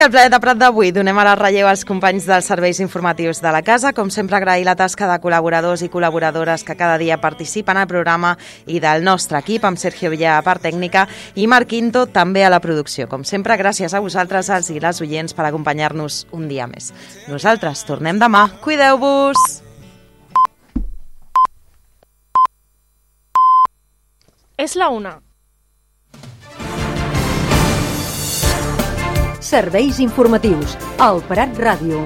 Al Planeta Prat d'avui donem ara relleu als companys dels serveis informatius de la casa. Com sempre, agrair la tasca de col·laboradors i col·laboradores que cada dia participen al programa i del nostre equip, amb Sergio Villa a part tècnica i Marc Quinto també a la producció. Com sempre, gràcies a vosaltres, els i les oients, per acompanyar-nos un dia més. Nosaltres tornem demà. Cuideu-vos! És la 1. Serveis informatius al Prat Ràdio.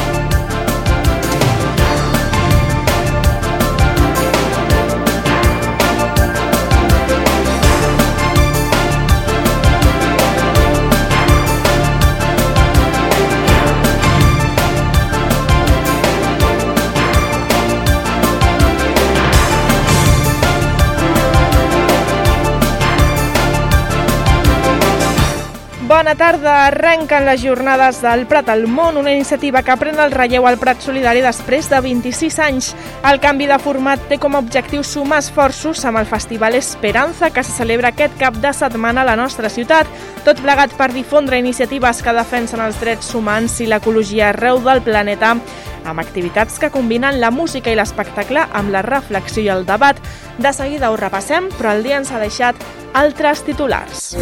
Bona tarda. Arrenquen les jornades del Prat al món, una iniciativa que pren el relleu al Prat Solidari després de 26 anys. El canvi de format té com a objectiu sumar esforços amb el Festival Esperanza, que se celebra aquest cap de setmana a la nostra ciutat, tot plegat per difondre iniciatives que defensen els drets humans i l'ecologia arreu del planeta, amb activitats que combinen la música i l'espectacle amb la reflexió i el debat. De seguida ho repassem, però el dia ens ha deixat altres titulars.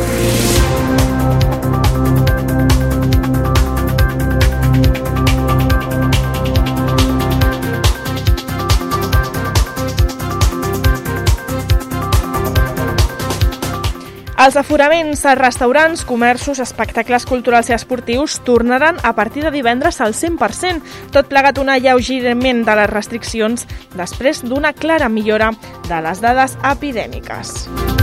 Els aforaments als restaurants, comerços, espectacles culturals i esportius tornaran a partir de divendres al 100%, tot plegat un alleugeriment de les restriccions després d'una clara millora de les dades epidèmiques.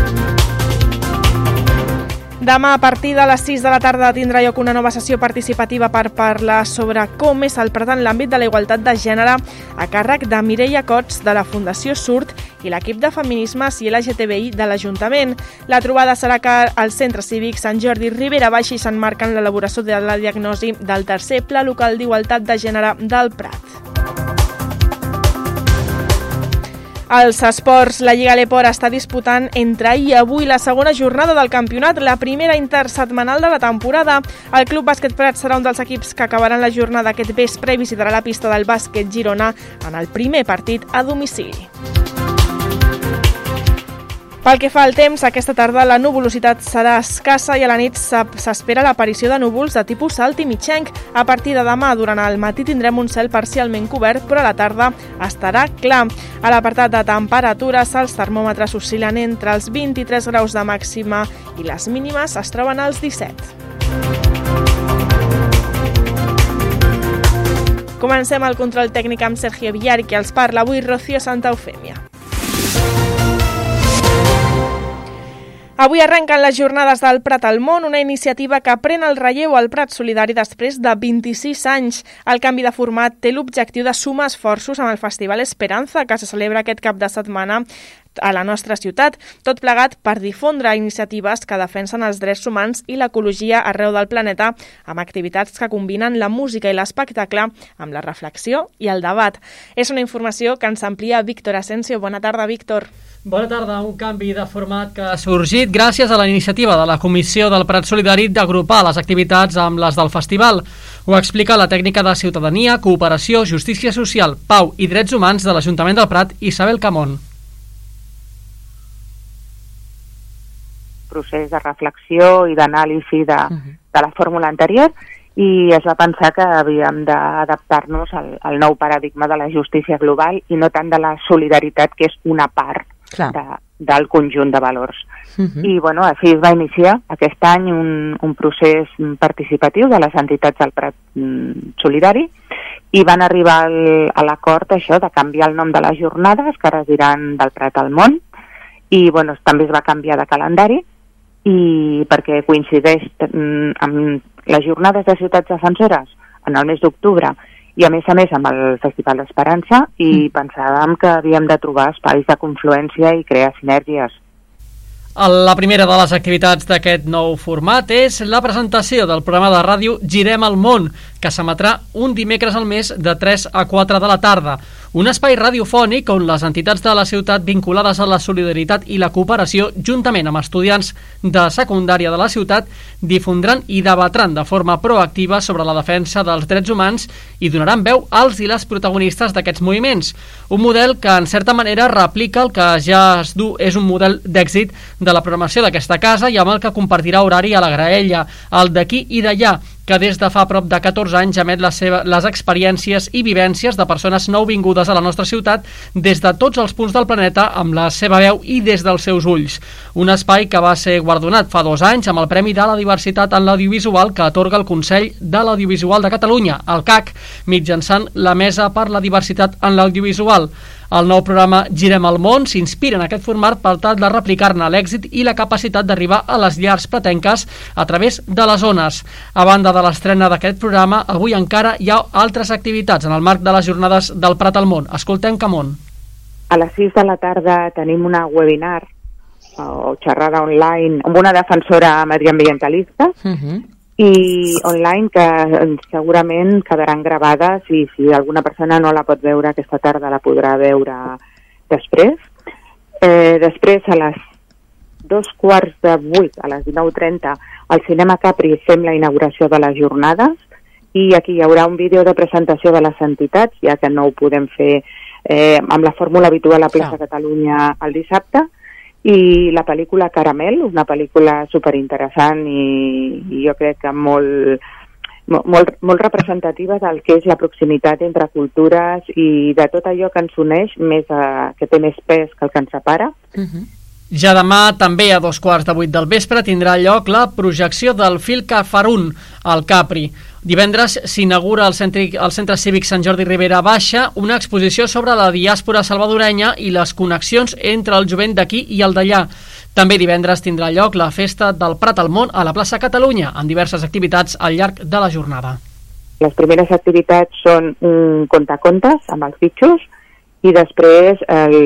Demà, a partir de les 6 de la tarda, tindrà lloc una nova sessió participativa per parlar sobre com és el Prat en l'àmbit de la igualtat de gènere, a càrrec de Mireia Cots, de la Fundació SURT, i l'equip de feminismes i LGTBI de l'Ajuntament. La trobada serà que al Centre Cívic Sant Jordi Ribera Baixa i s'emmarca en l'elaboració de la diagnosi del tercer Pla Local d'Igualtat de Gènere del Prat. Als esports, la Lliga Leport està disputant entre ahir i avui la segona jornada del campionat, la primera intersetmanal de la temporada. El Club Bàsquet Prat serà un dels equips que acabaran la jornada aquest vespre i visitarà la pista del Bàsquet Girona en el primer partit a domicili. Pel que fa al temps, aquesta tarda la nuvolositat serà escassa i a la nit s'espera l'aparició de núvols de tipus alt i mitjenc. A partir de demà, durant el matí, tindrem un cel parcialment cobert, però a la tarda estarà clar. A l'apartat de temperatures, els termòmetres oscil·len entre els 23 graus de màxima i les mínimes es troben als 17. Comencem el control tècnic amb Sergio Villar, qui els parla avui Rocío Santa Eufèmia. Avui arrenquen les jornades del Prat al món, una iniciativa que pren el relleu al Prat Solidari després de 26 anys. El canvi de format té l'objectiu de sumar esforços amb el Festival Esperanza, que se celebra aquest cap de setmana a la nostra ciutat, tot plegat per difondre iniciatives que defensen els drets humans i l'ecologia arreu del planeta, amb activitats que combinen la música i l'espectacle amb la reflexió i el debat. És una informació que ens amplia Víctor Asensio. Bona tarda, Víctor. Bona tarda. Un canvi de format que ha sorgit gràcies a la iniciativa de la Comissió del Prat Solidari d'agrupar les activitats amb les del festival. Ho explica la tècnica de Ciutadania, Cooperació, Justícia Social, Pau i Drets Humans de l'Ajuntament del Prat, Isabel Camón. Procés de reflexió i d'anàlisi de la fórmula anterior, i es va pensar que havíem d'adaptar-nos al nou paradigma de la justícia global i no tant de la solidaritat, que és una part del conjunt de valors. I bueno, així es va iniciar aquest any un procés participatiu de les entitats del Prat Solidari i van arribar a l'acord això de canviar el nom de les jornades, que ara es diran del Prat al món, i bueno, també es va canviar de calendari i perquè coincideix amb les jornades de ciutats defensores en el mes d'octubre i a més amb el Festival d'Esperança, i pensàvem que havíem de trobar espais de confluència i crear sinergies. La primera de les activitats d'aquest nou format és la presentació del programa de ràdio Girem el món, que s'emetrà un dimecres al mes de 3 a 4 de la tarda. Un espai radiofònic on les entitats de la ciutat vinculades a la solidaritat i la cooperació, juntament amb estudiants de secundària de la ciutat, difondran i debatran de forma proactiva sobre la defensa dels drets humans i donaran veu als i les protagonistes d'aquests moviments. Un model que, en certa manera, replica el que ja es du és un model d'èxit de la programació d'aquesta casa i amb el que compartirà horari a la Graella, el d'aquí i d'allà, que des de fa prop de 14 anys emet les experiències i vivències de persones nouvingudes a la nostra ciutat des de tots els punts del planeta amb la seva veu i des dels seus ulls. Un espai que va ser guardonat fa 2 anys amb el Premi de la Diversitat en l'Audiovisual que atorga el Consell de l'Audiovisual de Catalunya, el CAC, mitjançant la Mesa per la Diversitat en l'Audiovisual. El nou programa Girem el món s'inspira en aquest format per tal de replicar-ne l'èxit i la capacitat d'arribar a les llars pretenques a través de les ones. A banda de l'estrena d'aquest programa, avui encara hi ha altres activitats en el marc de les jornades del Prat al món. Escoltem Camón. A les 6 de la tarda tenim una webinar o xerrada online amb una defensora mediambientalista i online que segurament quedaran gravades i si alguna persona no la pot veure aquesta tarda la podrà veure després. Després a les 7:15, a les 19:30, al Cinema Capri fem la inauguració de les jornades i aquí hi haurà un vídeo de presentació de les entitats, ja que no ho podem fer amb la fórmula habitual a Plaça Catalunya el dissabte, i la pel·lícula Caramel, una pel·lícula superinteressant i jo crec que molt representativa del que és la proximitat entre cultures i de tot allò que ens uneix, que té més pes que el que ens separa. Ja demà, també a 7:15 del vespre, tindrà lloc la projecció del Fil Cafarún al Capri. Divendres s'inaugura al Centre Cívic Sant Jordi Ribera Baixa una exposició sobre la diàspora salvadorenya i les connexions entre el jovent d'aquí i el d'allà. També divendres tindrà lloc la Festa del Prat al món a la plaça Catalunya, amb diverses activitats al llarg de la jornada. Les primeres activitats són un contacontes amb els bitxos i després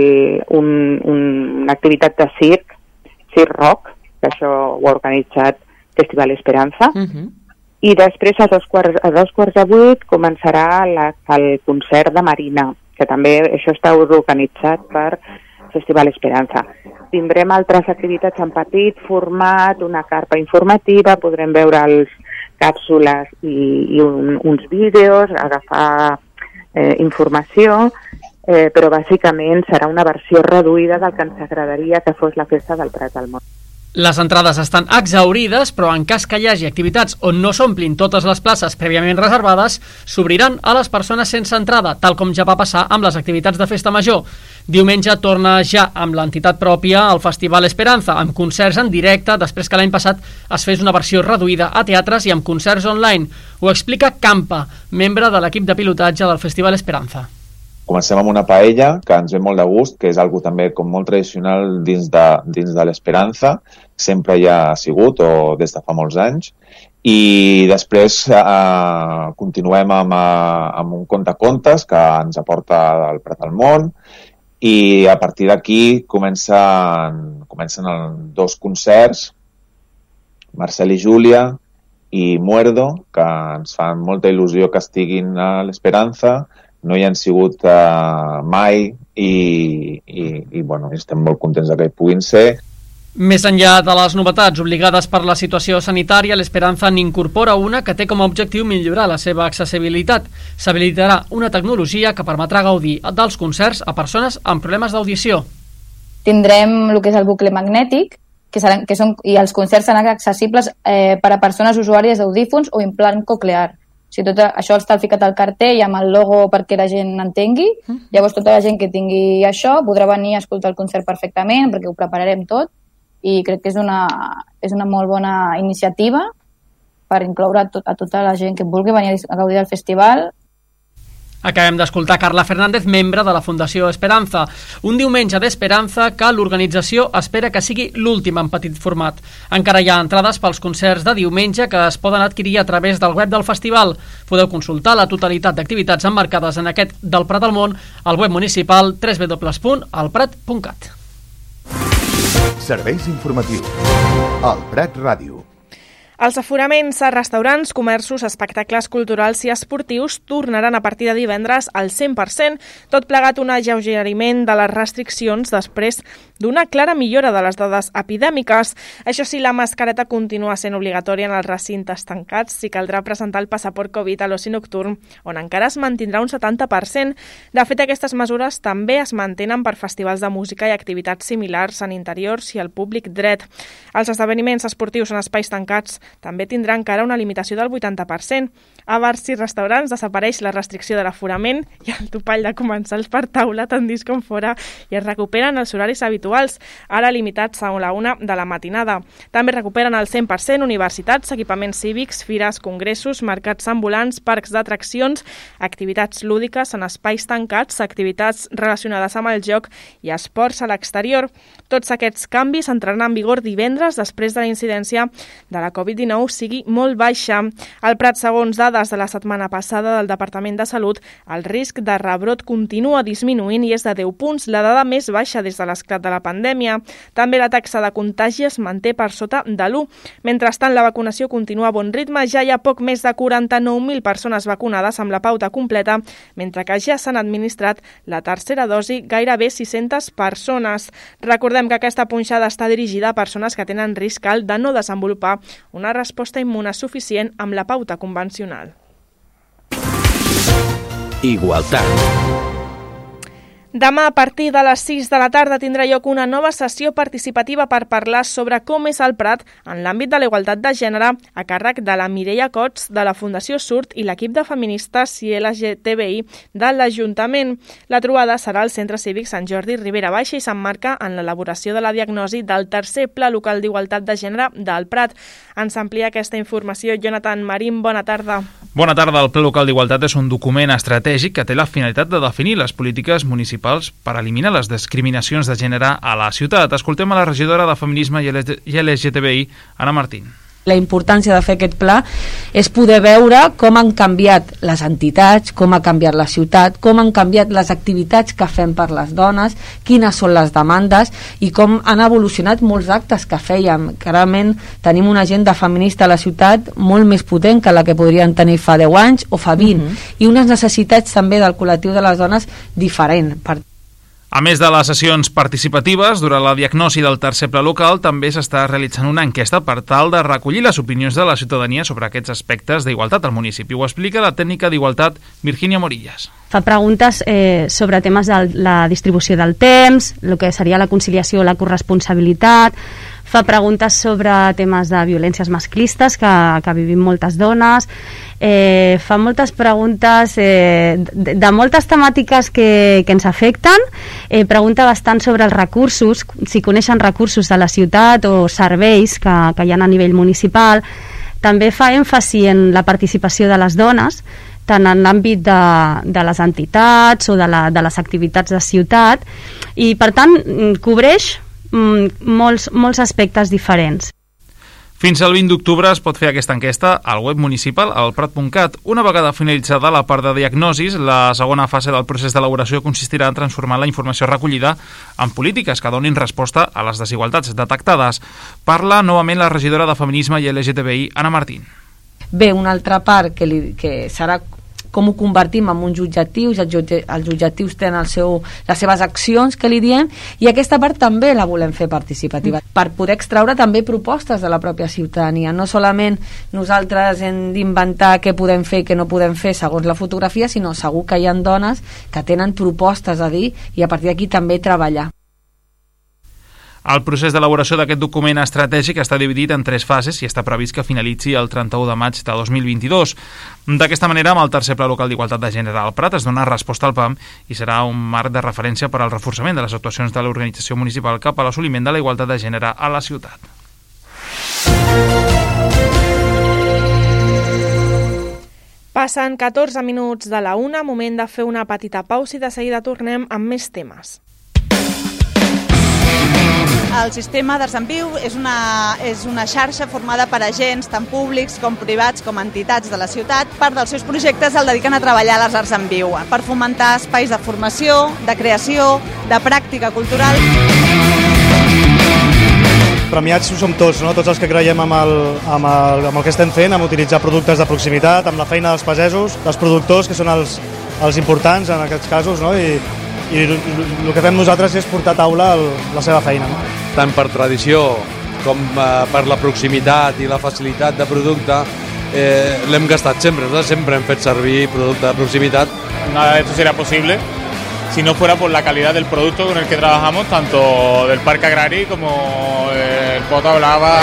una activitat de circ rock, que això ho ha organitzat Festival Esperanza. I després a 7:45 començarà el concert de Marina, que també això està organitzat per Festival Esperanza. Tindrem altres activitats en petit format, una carpa informativa, podrem veure les càpsules i uns vídeos, agafar informació, però bàsicament serà una versió reduïda del que ens agradaria que fos la Festa del Prat al món. Les entrades estan exhaurides, però en cas que hi hagi activitats on no s'omplin totes les places prèviament reservades, s'obriran a les persones sense entrada, tal com ja va passar amb les activitats de Festa Major. Diumenge torna ja amb l'entitat pròpia al Festival Esperanza, amb concerts en directe, després que l'any passat es fes una versió reduïda a teatres i amb concerts online. Ho explica Campa, membre de l'equip de pilotatge del Festival Esperanza. Comencem amb una paella, que ens ve molt de gust, que és algo també com molt tradicional dins de l'Esperanza, sempre hi ha sigut, o des de fa molts anys, i després continuem amb un contacontes que ens aporta el Prat al món, i a partir d'aquí comencen 2 concerts, Marcel i Júlia i Muerdo, que ens fan molta il·lusió que estiguin a l'Esperanza. No hi han sigut mai i bueno, estem molt contents que hi puguin ser. Més enllà de les novetats obligades per la situació sanitària, l'Esperanza n'incorpora una que té com a objectiu millorar la seva accessibilitat. S'habilitarà una tecnologia que permetrà gaudir dels concerts a persones amb problemes d'audició. Tindrem el que és el bucle magnètic, i els concerts seran accessibles per a persones usuàries d'audífons o implant coclear. O sigui, tot això està ficat al cartell amb el logo perquè la gent entengui. Llavors tota la gent que tingui això podrà venir a escoltar el concert perfectament perquè ho prepararem tot i crec que és una molt bona iniciativa per incloure a tota la gent que vulgui venir a gaudir del festival. Acabem d'escoltar Carla Fernández, membre de la Fundació Esperanza. Un diumenge d'Esperanza que l'organització espera que sigui l'últim en petit format. Encara hi ha entrades pels concerts de diumenge que es poden adquirir a través del web del festival. Podeu consultar la totalitat d'activitats emmarcades en aquest del Prat al món al web municipal www.alprat.cat. Serveis informatius. El Prat Ràdio. Els aforaments a restaurants, comerços, espectacles culturals i esportius tornaran a partir de divendres al 100%, tot plegat un alleugeriment de les restriccions després d'una clara millora de les dades epidèmiques. Això sí, la mascareta continua sent obligatòria en els recintes tancats si caldrà presentar el passaport Covid a l'oci nocturn, on encara es mantindrà un 70%. De fet, aquestes mesures també es mantenen per festivals de música i activitats similars en interiors i al públic dret. Els esdeveniments esportius en espais tancats també tindrà encara una limitació del 80%. A bars i restaurants desapareix la restricció de l'aforament i el topall de comensals per taula tant dins com fora i es recuperen els horaris habituals, ara limitats a la 1 de la matinada. També recuperen al 100% universitats, equipaments cívics, fires, congressos, mercats ambulants, parcs d'atraccions, activitats lúdiques en espais tancats, activitats relacionades amb el joc i esports a l'exterior. Tots aquests canvis entraran en vigor divendres després de la incidència de la Covid-19 sigui molt baixa. Al Prat, segons dades de la setmana passada del Departament de Salut, el risc de rebrot continua disminuint i és de 10 punts, la dada més baixa des de l'esclat de la pandèmia. També la taxa de contagi es manté per sota de l'1. Mentrestant, la vacunació continua a bon ritme. Ja hi ha poc més de 49.000 persones vacunades amb la pauta completa, mentre que ja s'han administrat la tercera dosi gairebé 600 persones. Recordem que aquesta punxada està dirigida a persones que tenen risc alt de no desenvolupar una resposta immune suficient amb la pauta convencional. Igualtat. Demà, a partir de les 6 de la tarda, tindrà lloc una nova sessió participativa per parlar sobre com és el Prat en l'àmbit de la igualtat de gènere a càrrec de la Mireia Cots, de la Fundació Surt i l'equip de feministes i LGTBI de l'Ajuntament. La trobada serà al Centre Cívic Sant Jordi Ribera Baixa i s'emmarca en l'elaboració de la diagnosi del tercer Pla Local d'Igualtat de Gènere del Prat. Ens amplia aquesta informació Jonathan Marín. Bona tarda. Bona tarda. El Pla Local d'Igualtat és un document estratègic que té la finalitat de definir les polítiques municipals per eliminar les discriminacions de gènere a la ciutat. Escoltem a la regidora de Feminisme i LGTBI, Anna Martín. La importància de fer aquest pla és poder veure com han canviat les entitats, com ha canviat la ciutat, com han canviat les activitats que fem per les dones, quines són les demandes i com han evolucionat molts actes que fèiem. Clarament tenim una agenda feminista a la ciutat molt més potent que la que podrien tenir fa 10 anys o fa 20 i unes necessitats també del col·lectiu de les dones diferent. A més de les sessions participatives, durant la diagnosi del tercer pla local també s'està realitzant una enquesta per tal de recollir les opinions de la ciutadania sobre aquests aspectes d'igualtat al municipi. Ho explica la tècnica d'igualtat Virginia Morillas. Fa preguntes sobre temes de la distribució del temps, el que seria la conciliació o la corresponsabilitat, fa preguntes sobre temes de violències masclistes que vivim moltes dones, fa moltes preguntes de moltes temàtiques que ens afecten, pregunta bastant sobre els recursos, si coneixen recursos de la ciutat o serveis que hi ha a nivell municipal. També fa èmfasi en la participació de les dones, tant en l'àmbit de les entitats o de les activitats de ciutat, i per tant cobreix molts aspectes diferents. Fins al 20 d'octubre es pot fer aquesta enquesta al web municipal al prat.cat. Una vegada finalitzada la part de diagnosis, la segona fase del procés d'elaboració consistirà en transformar la informació recollida en polítiques que donin resposta a les desigualtats detectades. Parla novament la regidora de Feminisme i LGTBI, Anna Martín. Bé, una altra part que serà com ho convertim en uns objectius, els objectius tenen les seves accions que li diem, i aquesta part també la volem fer participativa, per poder extraure també propostes de la pròpia ciutadania. No solament nosaltres hem d'inventar què podem fer i què no podem fer segons la fotografia, sinó segur que hi ha dones que tenen propostes a dir i a partir d'aquí també treballar. El procés d'elaboració d'aquest document estratègic està dividit en 3 fases i està previst que finalitzi el 31 de maig de 2022. D'aquesta manera, amb el tercer Pla Local d'Igualtat de Gènere al Prat es dona resposta al PAM i serà un marc de referència per al reforçament de les actuacions de l'organització municipal cap a l'assoliment de la igualtat de gènere a la ciutat. Passen 14 minuts de la 1, moment de fer una petita pausa i de seguida tornem amb més temes. El sistema d'Arts en Viu és una xarxa formada per agents tant públics com privats com entitats de la ciutat. Part dels seus projectes el dediquen a treballar a les arts en viu, per fomentar espais de formació, de creació, de pràctica cultural. premiats som tots, no? Tots els que creiem amb el que estem fent, amb utilitzar productes de proximitat, amb la feina dels pagesos, dels productors, que són els importants en aquests casos, no? I el que fem nosaltres és portar a taula la seva feina. No? Tant per tradició com per la proximitat i la facilitat de producte, l'hem gastat sempre. Nosaltres sempre hem fet servir producte de proximitat. Nada de esto sería posible si no fuera por la calidad del producto con el que trabajamos, tanto del Parc Agrari como el Pota Blava.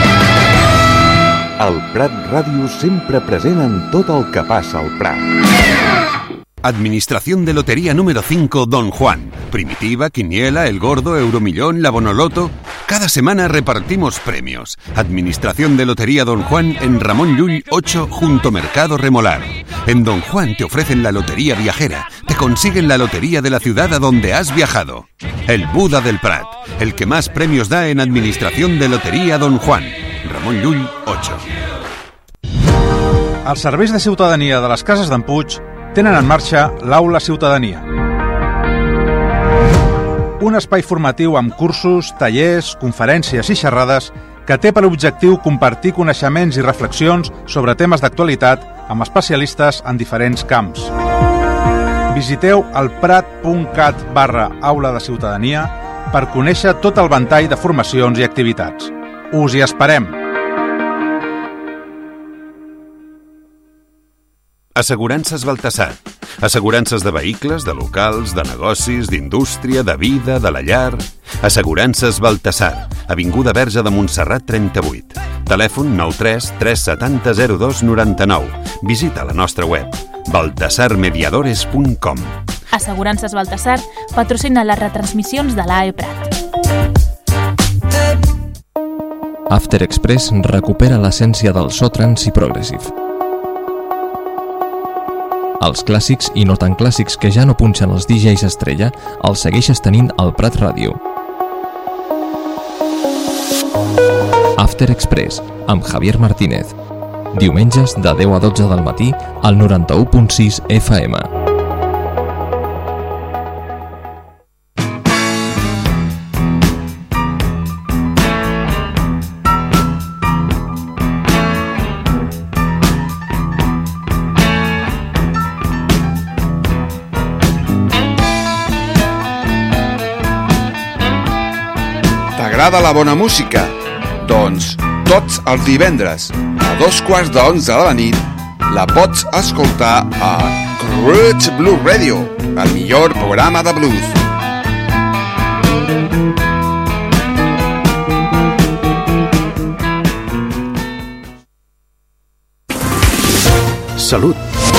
El Prat Ràdio sempre present en tot el que passa al Prat. Administración de Lotería número 5 Don Juan. Primitiva, Quiniela, El Gordo, Euromillón, la Bonoloto. Cada semana repartimos premios. Administración de Lotería Don Juan en Ramón Llull 8 junto Mercado Remolar. En Don Juan te ofrecen la lotería viajera. Te consiguen la lotería de la ciudad a donde has viajado. El Buda del Prat. El que más premios da en Administración de Lotería Don Juan. Ramón Llull 8. Els serveis de ciutadania de les cases d'en Puig tenen en marxa l'Aula Ciutadania. Un espai formatiu amb cursos, tallers, conferències i xerrades que té per objectiu compartir coneixements i reflexions sobre temes d'actualitat amb especialistes en diferents camps. Visiteu el prat.cat/aula de ciutadania per conèixer tot el ventall de formacions i activitats. Us hi esperem! Assegurances Baltasar. Assegurances de vehicles, de locals, de negocis, d'indústria, de vida, de la llar... Assegurances Baltasar. Avinguda Verge de Montserrat 38. Telèfon 93 370 02 99. Visita la nostra web baltasarmediadores.com. Assegurances Baltasar patrocina les retransmissions de l'AE Prat. After Express recupera l'essència del so trance i progressive. Els clàssics i no tan clàssics que ja no punxen els DJs estrella els segueixes tenint al Prat Ràdio. After Express, amb Javier Martínez. Diumenges de 10 a 12 del matí al 91.6 FM. T'agrada la bona música? Doncs tots els divendres a 11:15 de la nit la pots escoltar a Roots Blues Radio, el millor programa de blues. Salut.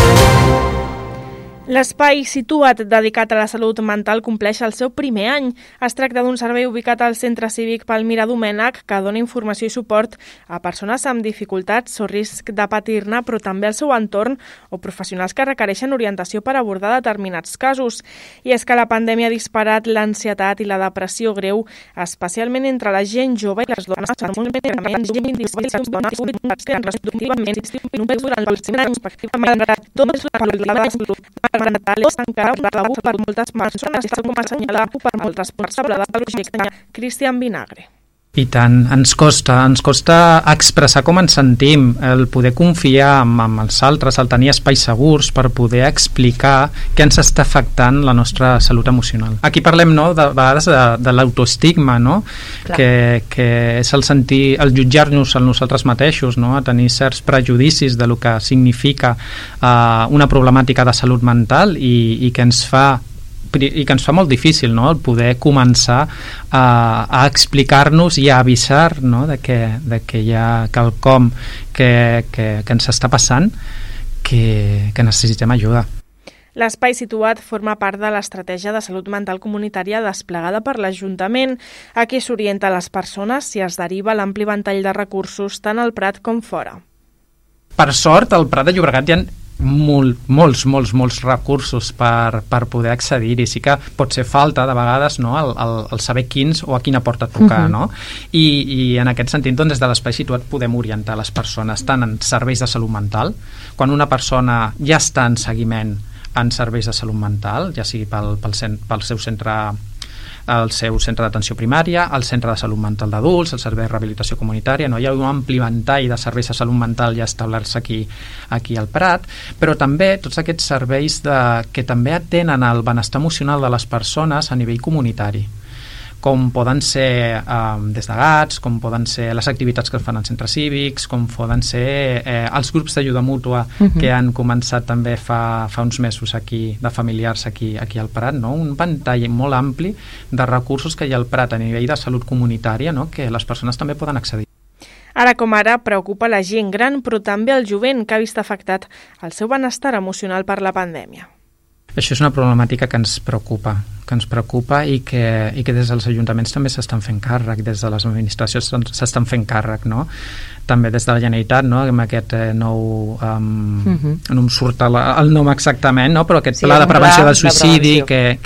L'espai situat dedicat a la salut mental compleix el seu primer any. Es tracta d'un servei ubicat al Centre Cívic Palmira Domènech que dona informació i suport a persones amb dificultats o risc de patir-ne, però també al seu entorn o professionals que requereixen orientació per abordar determinats casos. I és que la pandèmia ha disparat l'ansietat i la depressió greu, especialment entre la gent jove i les dones és encara un tabú per moltes persones, tal com assenyala per molt responsable del projecte, Cristian Vinagre. I tant, ens costa expressar com ens sentim, el poder confiar en els altres, el tenir espais segurs per poder explicar què ens està afectant la nostra salut emocional. Aquí parlem, no, de vegades de l'autoestigma, no? Que és el sentir, el jutjar-nos a nosaltres mateixos, no? A tenir certs prejudicis de lo que significa una problemàtica de salut mental i que ens fa molt difícil, no?, el poder començar a explicar-nos i a avisar, no?, de que hi ha quelcom que ens està passant, que necessitem ajuda. L'espai situat forma part de l'estratègia de salut mental comunitària desplegada per l'Ajuntament. Aquí s'orienta a les persones i es deriva l'ampli ventall de recursos tant al Prat com fora. Per sort, al Prat de Llobregat hi ha molts recursos per poder accedir-hi. Sí que pot ser falta de vegades, no?, el saber quins o a quina porta trucar, no? I en aquest sentit, doncs, des de l'espai situat podem orientar les persones tant en serveis de salut mental, quan una persona ja està en seguiment en serveis de salut mental, ja sigui pel seu centre el seu centre d'atenció primària, el centre de salut mental d'adults, el servei de rehabilitació comunitària, no? Hi ha un ampli ventall de serveis de salut mental ja establerts aquí al Prat, però també tots aquests serveis que també atenen el benestar emocional de les persones a nivell comunitari, com poden ser des de GATS, com poden ser les activitats que es fan en centres cívics, com poden ser els grups d'ajuda mútua que han començat també fa uns mesos aquí, de familiars aquí al Prat, no? Un ventall molt ampli de recursos que hi ha al Prat a nivell de salut comunitària, no? Que les persones també poden accedir. Ara com ara preocupa la gent gran, però també el jovent que ha vist afectat el seu benestar emocional per la pandèmia. Això és una problemàtica que ens preocupa i que des dels ajuntaments també s'estan fent càrrec, des de les administracions s'estan fent càrrec, no? També des de la Generalitat, no? Amb aquest nou no em surt el nom exactament, no? Però aquest pla de prevenció del suïcidi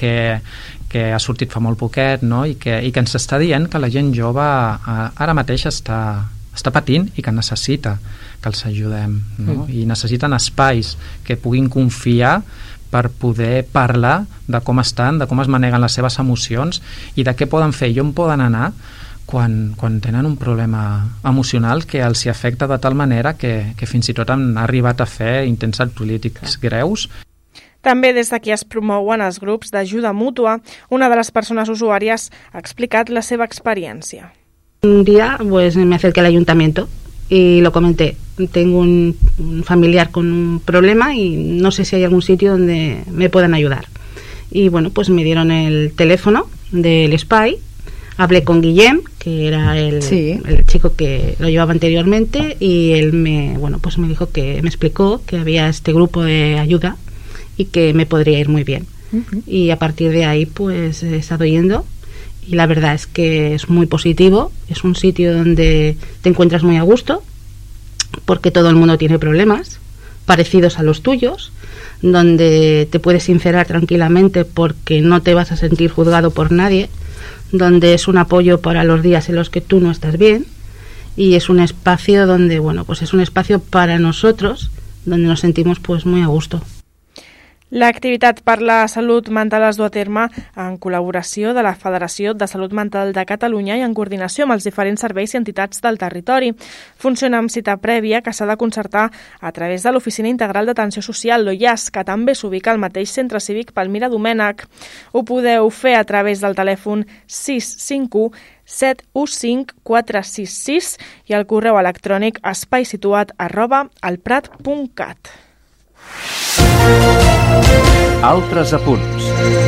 que ha sortit fa molt poquet, no? I que ens està dient que la gent jove ara mateix està patint i que necessita que els ajudem, no? I necessiten espais que puguin confiar per poder parlar de com estan, de com es maneguen les seves emocions i de què poden fer i on poden anar quan tenen un problema emocional que els hi afecta de tal manera que fins i tot han arribat a fer intents autolítics greus. També des d'aquí es promouen els grups d'ajuda mútua. Una de les persones usuàries ha explicat la seva experiència. Un día pues me acerqué al ayuntamiento y lo comenté. Tengo un familiar con un problema y no sé si hay algún sitio donde me puedan ayudar. Y bueno, pues me dieron el teléfono del SPY, hablé con Guillem, que era el chico que lo llevaba anteriormente, y él me dijo me explicó que había este grupo de ayuda y que me podría ir muy bien. Y a partir de ahí pues he estado yendo y la verdad es que es muy positivo, es un sitio donde te encuentras muy a gusto porque todo el mundo tiene problemas parecidos a los tuyos, donde te puedes sincerar tranquilamente porque no te vas a sentir juzgado por nadie, donde es un apoyo para los días en los que tú no estás bien y es un espacio donde, pues es un espacio para nosotros donde nos sentimos pues muy a gusto. L'activitat per la salut mental es du a terme en col·laboració de la Federació de Salut Mental de Catalunya i en coordinació amb els diferents serveis i entitats del territori. Funciona amb cita prèvia que s'ha de concertar a través de l'Oficina Integral d'Atenció Social, l'OIAS, que també s'ubica al mateix centre cívic Palmira Domènech. Ho podeu fer a través del telèfon 651 715 466 i el correu electrònic espaisituat@alprat.cat. Altres apunts.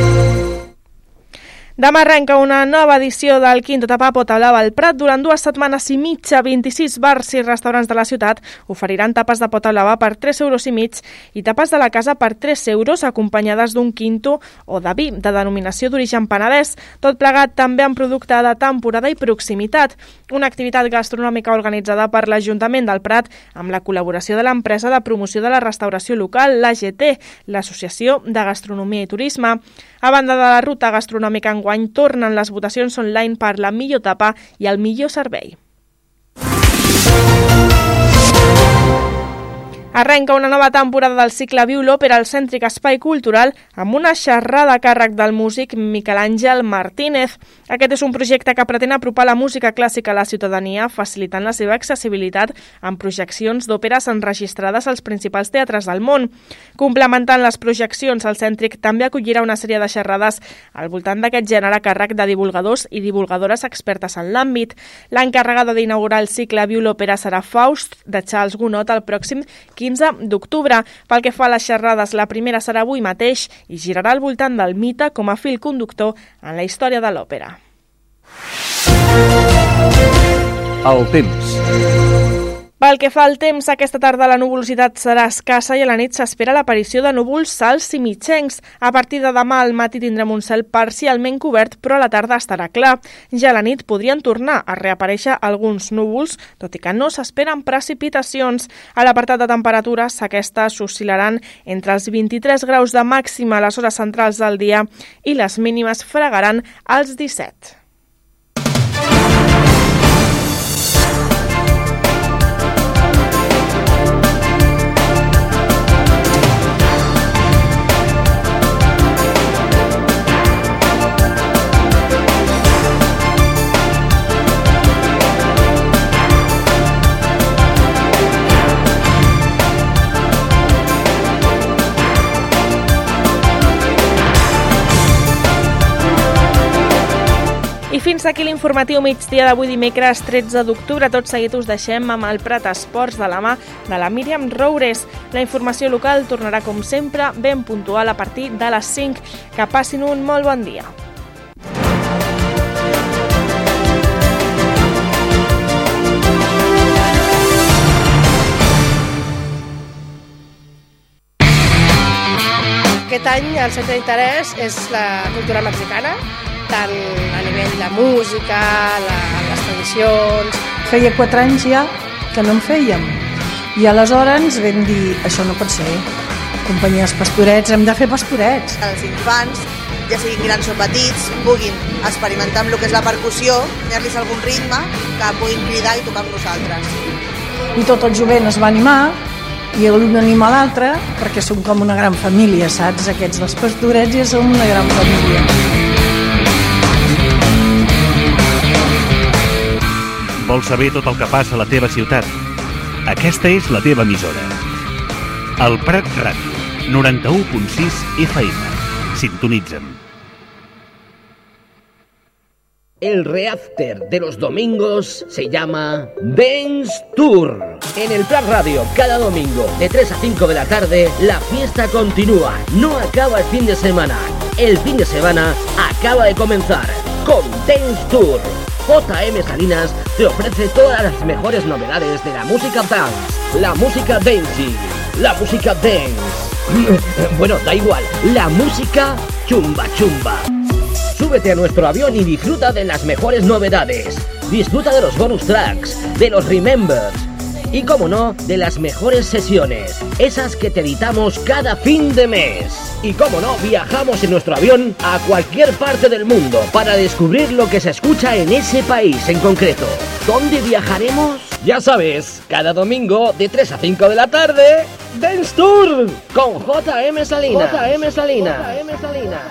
Demà arrenca una nova edició del Quinto Tapà Pota Blava al Prat. Durant 2 setmanes i mitja, 26 bars i restaurants de la ciutat oferiran tapes de pota blava per 3,5 euros i tapes de la casa per 3 euros, acompanyades d'un quinto o de vi de denominació d'origen penedès. Tot plegat també amb producte de temporada i proximitat. Una activitat gastronòmica organitzada per l'Ajuntament del Prat amb la col·laboració de l'empresa de promoció de la restauració local, l'AGT, l'Associació de Gastronomia i Turisme. A banda de la ruta gastronòmica enguany, tornen les votacions online per la millor tapa i el millor servei. Arrenca una nova temporada del cicle Viu l'Òpera al cèntric Espai Cultural amb una xerrada a càrrec del músic Miquel Àngel Martínez. Aquest és un projecte que pretén apropar la música clàssica a la ciutadania, facilitant la seva accessibilitat amb projeccions d'òperes enregistrades als principals teatres del món. Complementant les projeccions, el cèntric també acollirà una sèrie de xerrades al voltant d'aquest gènere a càrrec de divulgadors i divulgadores expertes en l'àmbit. L'encarregada d'inaugurar el cicle Viu l'Òpera serà Faust, de Charles Gounod, el pròxim 15 d'octubre. Pel que fa a les xerrades, la primera serà avui mateix i girarà al voltant del mite com a fil conductor en la història de l'òpera. El temps. Pel que fa al temps, aquesta tarda la nuvolositat serà escassa i a la nit s'espera l'aparició de núvols alts i mitjencs. A partir de demà al matí tindrem un cel parcialment cobert, però a la tarda estarà clar. Ja a la nit podrien tornar a reaparèixer alguns núvols, tot i que no s'esperen precipitacions. A l'apartat de temperatures, aquestes oscil·laran entre els 23 graus de màxima a les hores centrals del dia i les mínimes fregaran als 17. fins aquí l'informatiu migdia d'avui dimecres 13 d'octubre. Tot seguit us deixem amb el Prat Esports de la mà de la Míriam Roures. La informació local tornarà com sempre ben puntual a partir de les 5. Que passin un molt bon dia. Aquest any el centre d'interès és la cultura mexicana, tant a nivell de música, les tradicions. Feia 4 anys ja que no en fèiem i aleshores vam dir, això no pot ser, companyies pastorets, hem de fer pastorets. Els infants, ja siguin grans o petits, puguin experimentar amb el que és la percussió, donar-los algun ritme que puguin cridar i tocar amb nosaltres. I tot el jovent es va animar i l'un anima l'altre perquè som com una gran família, saps? Aquests dels pastorets ja som una gran família. Vols saber tot el que passa a la teva ciutat? Aquesta és la teva emissora. El Prat Ràdio, 91.6 FM. Sintonitza'm. El reafter de los domingos se llama Dance Tour. En el Prat Radio, cada domingo, de 3 a 5 de la tarde, la fiesta continúa. No acaba el fin de semana. El fin de semana acaba de comenzar con Dance Tour. JM Salinas te ofrece todas las mejores novedades de la música dance, la música dancing, la música dance. Bueno, da igual, la música chumba chumba. Súbete a nuestro avión y disfruta de las mejores novedades. Disfruta de los bonus tracks, de los remembers y, como no, de las mejores sesiones, esas que te editamos cada fin de mes. Y, como no, viajamos en nuestro avión a cualquier parte del mundo para descubrir lo que se escucha en ese país en concreto. ¿Dónde viajaremos? Ya sabes, cada domingo de 3 a 5 de la tarde, Dance Tour con JM Salinas. JM Salinas. JM Salinas.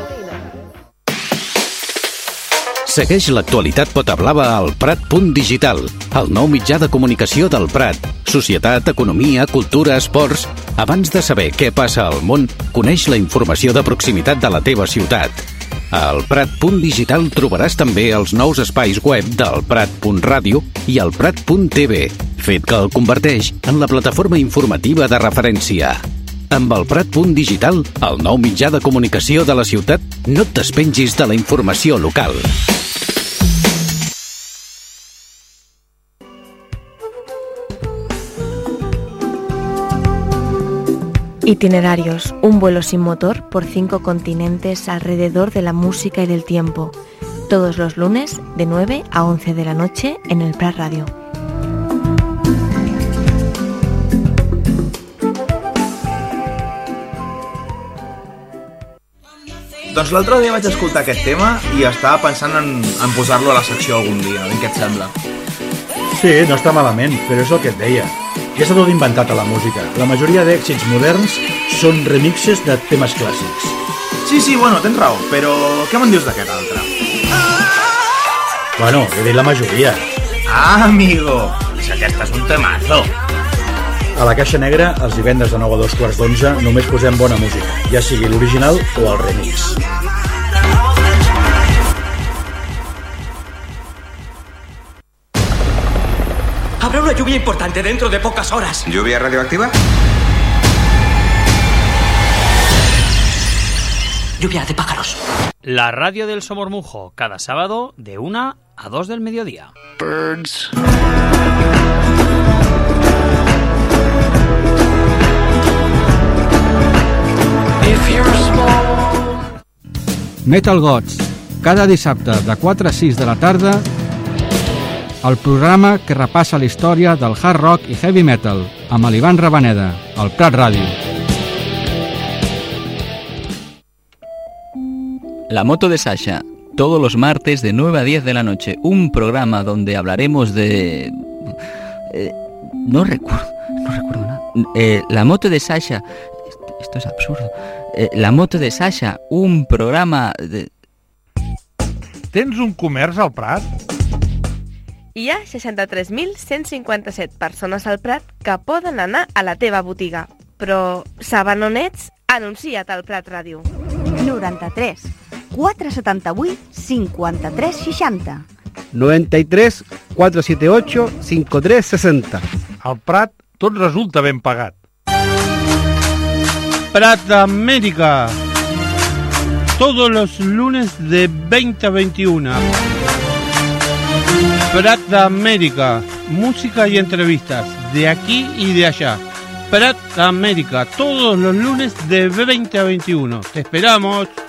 Segueix l'actualitat pota blava al Prat.digital, el nou mitjà de comunicació del Prat. Societat, economia, cultura, esports... Abans de saber què passa al món, coneix la informació de proximitat de la teva ciutat. Al Prat.digital trobaràs també els nous espais web del Prat.ràdio i el Prat.tv, fet que el converteix en la plataforma informativa de referència. Amb el Prat.digital, el nou mitjà de comunicació de la ciutat, no et despengis de la informació local. Itinerarios, un vuelo sin motor por 5 continentes alrededor de la música y del tiempo. Todos los lunes de 9 a 11 de la noche en el Prat Radio. Doncs l'altre dia vaig escoltar aquest tema i estava pensant en posar-lo a la secció algun dia, què et sembla? Sí, no està malament, però és el que et deia. Ja està tot inventat a la música. La majoria d'èxits moderns són remixes de temes clàssics. Sí, bueno, tens raó, però què me'n dius d'aquest altre? Bueno, he dit la majoria. Ah, amigo, és que aquest és un temazo. A la Caixa Negra, els divendres de 9 a 2:15, només posem bona música, ja sigui l'original o el remix. Habrá una lluvia importante dentro de pocas horas. ¿Lluvia radioactiva? Lluvia de pájaros. La radio del Somormujo, cada sábado de 1 a 2 del mediodía. Birds. Metal Gods, cada dissabte de 4 a 6 de la tarda, el programa que repassa la història del hard rock i heavy metal, amb l'Ivan Rabaneda, al Prat Ràdio. La moto de Sasha, todos los martes de 9 a 10 de la noche, un programa donde hablaremos de... no recuerdo nada. La moto de Sasha, esto es absurdo. La moto de Sasha, un programa de... Tens un comerç al Prat? Hi ha 63.157 persones al Prat que poden anar a la teva botiga. Però saben on ets? Anuncia't al Prat Ràdio. 93 478 53 60. 93 478 5360. Al Prat tot resulta ben pagat. Prat América. Todos los lunes de 20 a 21. Prat América. Música y entrevistas de aquí y de allá. Prat América. Todos los lunes de 20 a 21. Te esperamos.